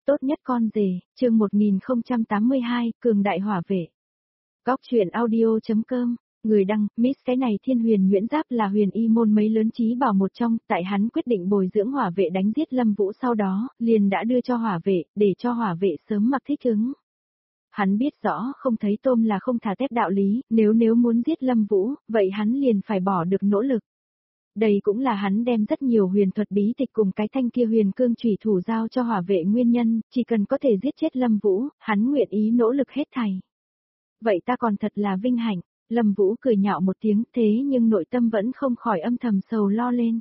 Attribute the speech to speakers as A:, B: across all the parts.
A: Tốt nhất con rể, chương 1082, cường đại hỏa vệ. Góc truyện audio.com, người đăng, Miss cái này Thiên Huyền Nguyễn Giáp là huyền y môn mấy lớn trí bảo một trong, tại hắn quyết định bồi dưỡng hỏa vệ đánh giết Lâm Vũ sau đó, liền đã đưa cho hỏa vệ, để cho hỏa vệ sớm mặc thích ứng. Hắn biết rõ không thấy tôm là không thả tép đạo lý, nếu muốn giết Lâm Vũ, vậy hắn liền phải bỏ được nỗ lực. Đây cũng là hắn đem rất nhiều huyền thuật bí tịch cùng cái thanh kia huyền cương chủy thủ giao cho hỏa vệ nguyên nhân, chỉ cần có thể giết chết Lâm Vũ, hắn nguyện ý nỗ lực hết thảy. Vậy ta còn thật là vinh hạnh, Lâm Vũ cười nhạo một tiếng thế nhưng nội tâm vẫn không khỏi âm thầm sầu lo lên.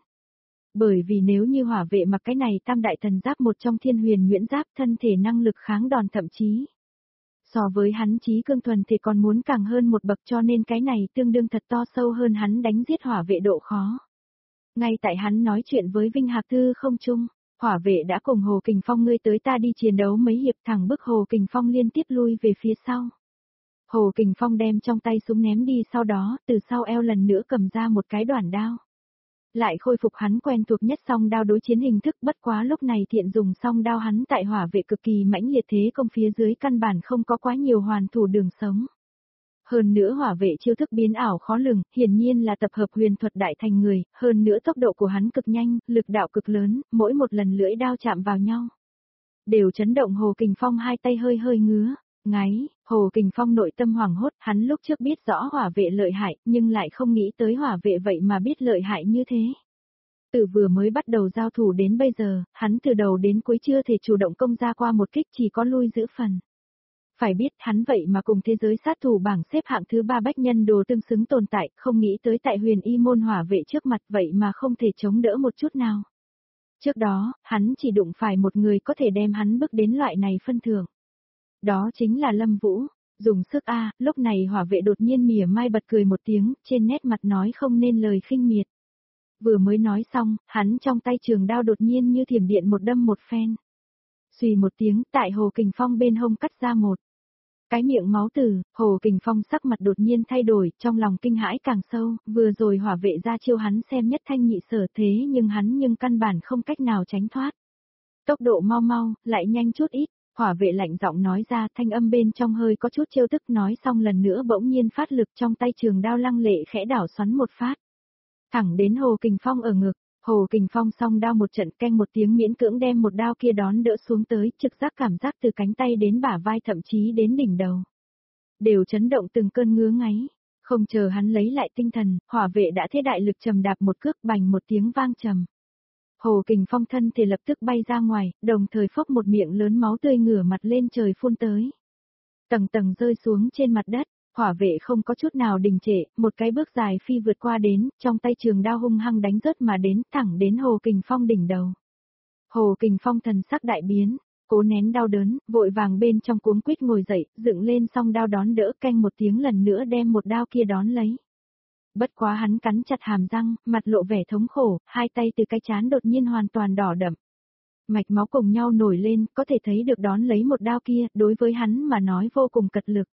A: Bởi vì nếu như hỏa vệ mặc cái này tam đại thần giáp một trong Thiên Huyền Nguyễn Giáp, thân thể năng lực kháng đòn thậm chí so với hắn trí cương thuần thì còn muốn càng hơn một bậc, cho nên cái này tương đương thật to sâu hơn hắn đánh giết hỏa vệ độ khó. Ngay tại hắn nói chuyện với Vinh Hạc Thư không trung, hỏa vệ đã cùng Hồ Kình Phong ngươi tới ta đi chiến đấu mấy hiệp, thẳng bức Hồ Kình Phong liên tiếp lui về phía sau. Hồ Kình Phong đem trong tay súng ném đi, sau đó từ sau eo lần nữa cầm ra một cái đoản đao. Lại khôi phục hắn quen thuộc nhất song đao đối chiến hình thức, bất quá lúc này thiện dùng song đao hắn tại hỏa vệ cực kỳ mãnh liệt thế công phía dưới căn bản không có quá nhiều hoàn thủ đường sống. Hơn nữa hỏa vệ chiêu thức biến ảo khó lường, hiển nhiên là tập hợp huyền thuật đại thành người, hơn nữa tốc độ của hắn cực nhanh, lực đạo cực lớn, mỗi một lần lưỡi đao chạm vào nhau đều chấn động Hồ Kình Phong hai tay hơi hơi ngứa, ngáy. Hồ Kình Phong nội tâm hoảng hốt, hắn lúc trước biết rõ hỏa vệ lợi hại, nhưng lại không nghĩ tới hỏa vệ vậy mà biết lợi hại như thế. Từ vừa mới bắt đầu giao thủ đến bây giờ, hắn từ đầu đến cuối chưa thể chủ động công ra qua một kích, chỉ có lui giữ phần. Phải biết hắn vậy mà cùng thế giới sát thủ bảng xếp hạng thứ 3 bách nhân đồ tương xứng tồn tại, không nghĩ tới tại huyền y môn hỏa vệ trước mặt vậy mà không thể chống đỡ một chút nào. Trước đó, hắn chỉ đụng phải một người có thể đem hắn bước đến loại này phân thưởng. Đó chính là Lâm Vũ. Dùng sức a, lúc này hỏa vệ đột nhiên mỉa mai bật cười một tiếng, trên nét mặt nói không nên lời khinh miệt. Vừa mới nói xong, hắn trong tay trường đao đột nhiên như thiểm điện một đâm một phen. Xùy một tiếng, tại Hồ Kình Phong bên hông cắt ra một cái miệng máu tử. Hồ Kình Phong sắc mặt đột nhiên thay đổi, trong lòng kinh hãi càng sâu, vừa rồi hỏa vệ ra chiêu hắn xem nhất thanh nhị sở thế nhưng hắn căn bản không cách nào tránh thoát. Tốc độ mau, lại nhanh chút ít, hỏa vệ lạnh giọng nói ra, thanh âm bên trong hơi có chút trêu tức, nói xong lần nữa bỗng nhiên phát lực, trong tay trường đao lăng lệ khẽ đảo xoắn một phát. Thẳng đến Hồ Kình Phong ở ngực. Hồ Kình Phong song đao một trận canh một tiếng miễn cưỡng đem một đao kia đón đỡ xuống tới, trực giác cảm giác từ cánh tay đến bả vai thậm chí đến đỉnh đầu đều chấn động từng cơn ngứa ngáy. Không chờ hắn lấy lại tinh thần, hỏa vệ đã thế đại lực trầm đạp một cước, bành một tiếng vang trầm. Hồ Kình Phong thân thể lập tức bay ra ngoài, đồng thời phốc một miệng lớn máu tươi ngửa mặt lên trời phun tới. Tầng tầng rơi xuống trên mặt đất. Hỏa vệ không có chút nào đình trệ, một cái bước dài phi vượt qua đến, trong tay trường đao hung hăng đánh rớt mà đến, thẳng đến Hồ Kình Phong đỉnh đầu. Hồ Kình Phong thần sắc đại biến, cố nén đau đớn, vội vàng bên trong cuống quýt ngồi dậy, dựng lên song đao đón đỡ, canh một tiếng lần nữa đem một đao kia đón lấy. Bất quá hắn cắn chặt hàm răng, mặt lộ vẻ thống khổ, hai tay từ cái trán đột nhiên hoàn toàn đỏ đậm. Mạch máu cùng nhau nổi lên, có thể thấy được đón lấy một đao kia, đối với hắn mà nói vô cùng cật lực.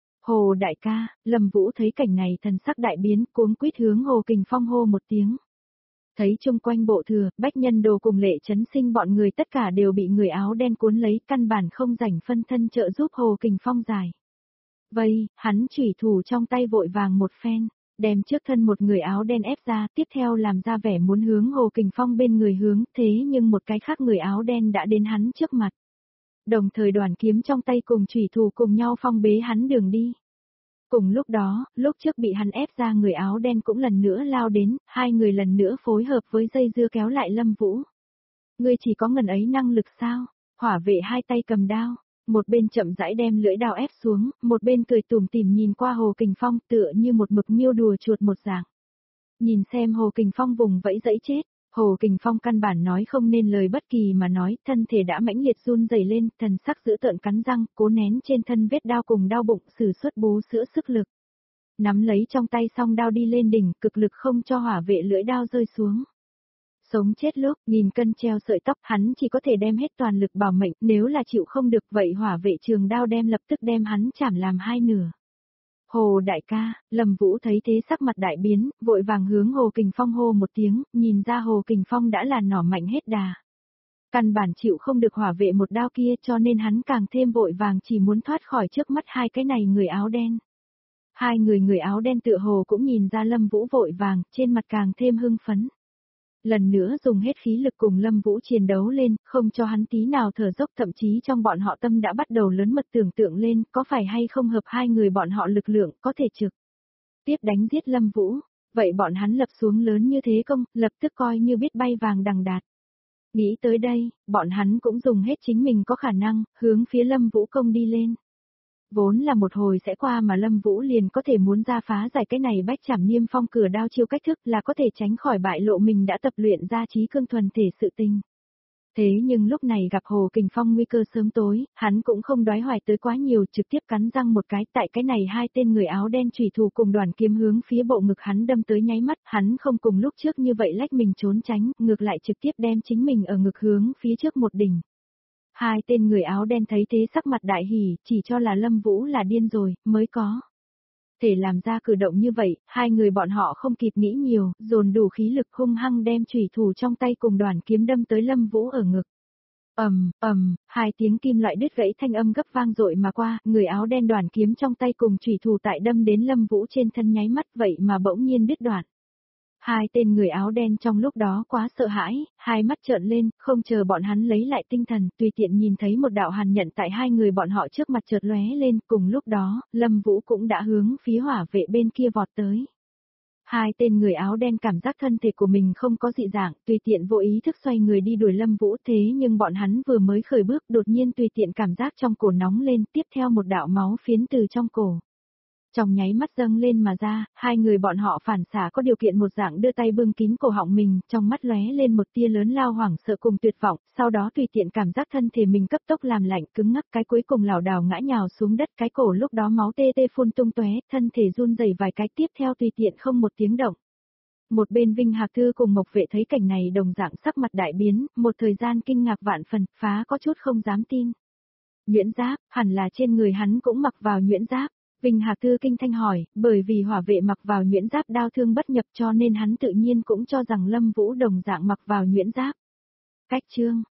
A: Hồ đại ca, Lâm Vũ thấy cảnh này thần sắc đại biến, cuống quýt hướng Hồ Kình Phong hô một tiếng. Thấy chung quanh bộ thừa, bách nhân đồ cùng Lệ Chấn Sinh bọn người tất cả đều bị người áo đen cuốn lấy, căn bản không rảnh phân thân trợ giúp Hồ Kình Phong giải vây, hắn chủy thủ trong tay vội vàng một phen, đem trước thân một người áo đen ép ra, tiếp theo làm ra vẻ muốn hướng Hồ Kình Phong bên người hướng, thế nhưng một cái khác người áo đen đã đến hắn trước mặt. Đồng thời đoàn kiếm trong tay cùng chủy thủ cùng nhau phong bế hắn đường đi. Cùng lúc đó, lúc trước bị hắn ép ra người áo đen cũng lần nữa lao đến, hai người lần nữa phối hợp với dây dưa kéo lại Lâm Vũ. Ngươi chỉ có ngần ấy năng lực sao? Hỏa vệ hai tay cầm đao, một bên chậm rãi đem lưỡi đao ép xuống, một bên cười tủm tỉm nhìn qua Hồ Kình Phong tựa như một mực miêu đùa chuột một dạng. Nhìn xem Hồ Kình Phong vùng vẫy dẫy chết. Hồ Kình Phong căn bản nói không nên lời bất kỳ mà nói, thân thể đã mãnh liệt run rẩy lên, thần sắc dữ tợn cắn răng, cố nén trên thân vết đao cùng đau bụng, sử xuất bú sữa sức lực. Nắm lấy trong tay song đao đi lên đỉnh, cực lực không cho hỏa vệ lưỡi đao rơi xuống. Sống chết lúc, nghìn cân treo sợi tóc, hắn chỉ có thể đem hết toàn lực bảo mệnh, nếu là chịu không được vậy hỏa vệ trường đao đem lập tức đem hắn chảm làm hai nửa. Hồ đại ca, Lâm Vũ thấy thế sắc mặt đại biến, vội vàng hướng Hồ Kình Phong hô một tiếng, nhìn ra Hồ Kình Phong đã là nỏ mạnh hết đà. Căn bản chịu không được hỏa vệ một đao kia cho nên hắn càng thêm vội vàng chỉ muốn thoát khỏi trước mắt hai cái này người áo đen. Hai người áo đen tựa hồ cũng nhìn ra Lâm Vũ vội vàng, trên mặt càng thêm hưng phấn. Lần nữa dùng hết khí lực cùng Lâm Vũ chiến đấu lên, không cho hắn tí nào thở dốc, thậm chí trong bọn họ tâm đã bắt đầu lớn mật tưởng tượng lên, có phải hay không hợp hai người bọn họ lực lượng có thể trực tiếp đánh giết Lâm Vũ. Vậy bọn hắn lập xuống lớn như thế công, lập tức coi như biết bay vàng đằng đạt. Nghĩ tới đây, bọn hắn cũng dùng hết chính mình có khả năng, hướng phía Lâm Vũ công đi lên. Vốn là một hồi sẽ qua mà Lâm Vũ liền có thể muốn ra phá giải cái này bách trảm niêm phong cửa đao chiêu cách thức là có thể tránh khỏi bại lộ mình đã tập luyện ra trí cương thuần thể sự tình. Thế nhưng lúc này gặp Hồ Kình Phong nguy cơ sớm tối, hắn cũng không đoái hoài tới quá nhiều, trực tiếp cắn răng một cái, tại cái này hai tên người áo đen chủy thủ cùng đoàn kiếm hướng phía bộ ngực hắn đâm tới nháy mắt, hắn không cùng lúc trước như vậy lách mình trốn tránh, ngược lại trực tiếp đem chính mình ở ngực hướng phía trước một đỉnh. Hai tên người áo đen thấy thế sắc mặt đại hỉ, chỉ cho là Lâm Vũ là điên rồi, mới có thể làm ra cử động như vậy, hai người bọn họ không kịp nghĩ nhiều, dồn đủ khí lực hung hăng đem chủy thủ trong tay cùng đoàn kiếm đâm tới Lâm Vũ ở ngực. Hai tiếng kim loại đứt gãy thanh âm gấp vang dội mà qua, người áo đen đoàn kiếm trong tay cùng chủy thủ tại đâm đến Lâm Vũ trên thân nháy mắt vậy mà bỗng nhiên đứt đoạn. Hai tên người áo đen trong lúc đó quá sợ hãi, hai mắt trợn lên, không chờ bọn hắn lấy lại tinh thần, tùy tiện nhìn thấy một đạo hàn nhận tại hai người bọn họ trước mặt chợt lóe lên, cùng lúc đó, Lâm Vũ cũng đã hướng phía hỏa vệ bên kia vọt tới. Hai tên người áo đen cảm giác thân thể của mình không có dị dạng, tùy tiện vô ý thức xoay người đi đuổi Lâm Vũ, thế nhưng bọn hắn vừa mới khởi bước đột nhiên tùy tiện cảm giác trong cổ nóng lên, tiếp theo một đạo máu phiến từ trong cổ. Trong nháy mắt dâng lên mà ra, hai người bọn họ phản xả có điều kiện một dạng đưa tay bưng kín cổ họng mình, trong mắt lóe lên một tia lớn lao hoảng sợ cùng tuyệt vọng, sau đó tùy tiện cảm giác thân thể mình cấp tốc làm lạnh cứng ngắc, cái cuối cùng lảo đảo ngã nhào xuống đất, cái cổ lúc đó máu tê tê phun tung tóe, thân thể run rẩy vài cái, tiếp theo tùy tiện không một tiếng động. Một bên Vinh Hạc Thư cùng Mộc Vệ thấy cảnh này đồng dạng sắc mặt đại biến, một thời gian kinh ngạc vạn phần, phá có chút không dám tin. Nhuyễn giáp, hẳn là trên người hắn cũng mặc vào nhuyễn giáp. Vinh Hạc Thư kinh thanh hỏi, bởi vì hỏa vệ mặc vào nhuyễn giáp đao thương bất nhập cho nên hắn tự nhiên cũng cho rằng Lâm Vũ đồng dạng mặc vào nhuyễn giáp. Cách chương